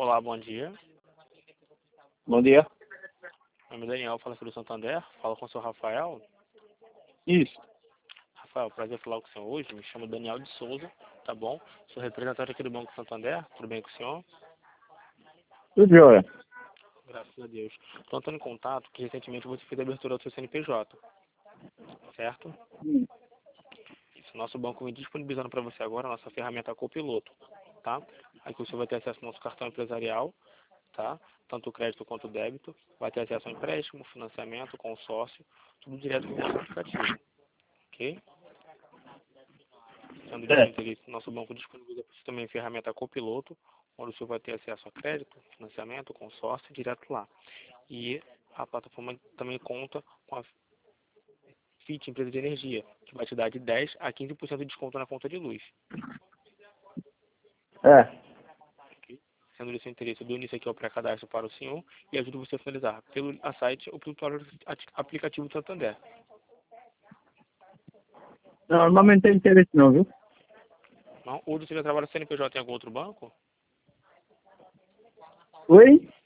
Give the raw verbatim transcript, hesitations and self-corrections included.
Olá, bom dia. Bom dia. Meu nome é Daniel, fala sobre o Santander. Fala com o senhor Rafael. Isso. Rafael, prazer falar com o senhor hoje. Me chamo Daniel de Souza, tá bom? Sou representante aqui do Banco Santander. Tudo bem com o senhor? Tudo jóia. Graças a Deus. Estou entrando em contato que recentemente você fez a abertura do seu C N P J, certo? Hum. Isso, nosso banco vem disponibilizando para você agora a nossa ferramenta Copiloto, tá? Aqui você vai ter acesso ao nosso cartão empresarial, tá? Tanto o crédito quanto o débito. Vai ter acesso ao empréstimo, financiamento, consórcio, tudo direto no nosso aplicativo, ok? Sendo de seu É. interesse, nosso banco disponibiliza para você também a ferramenta Copiloto, onde você vai ter acesso a crédito, financiamento, consórcio, direto lá. E a plataforma também conta com a Fit, empresa de energia, que vai te dar de dez a quinze por cento de desconto na conta de luz. É. Ok? Sendo de seu interesse, eu dou início aqui ao pré-cadastro para o senhor e ajudo você a finalizar pelo a site ou pelo próprio aplicativo do Santander. Não, normalmente tem interesse não, viu? Não? Ou você já trabalha C N P J em algum outro banco? Oi?